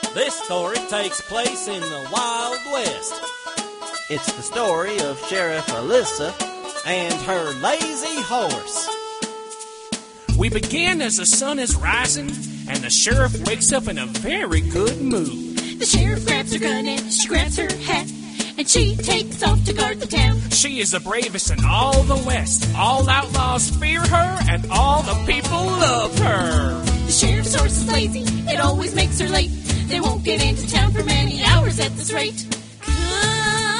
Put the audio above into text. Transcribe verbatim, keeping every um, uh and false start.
This story takes place in the Wild West. It's the story of Sheriff Alyssa and her lazy horse. We begin as the sun is rising, and the sheriff wakes up in a very good mood. The sheriff grabs her gun and she grabs her hat, and she takes off to guard the town. She is the bravest in all the West. All outlaws fear her, and all the people love her. The sheriff's horse is lazy, it always makes her late. They won't get into town for many hours at this rate. Come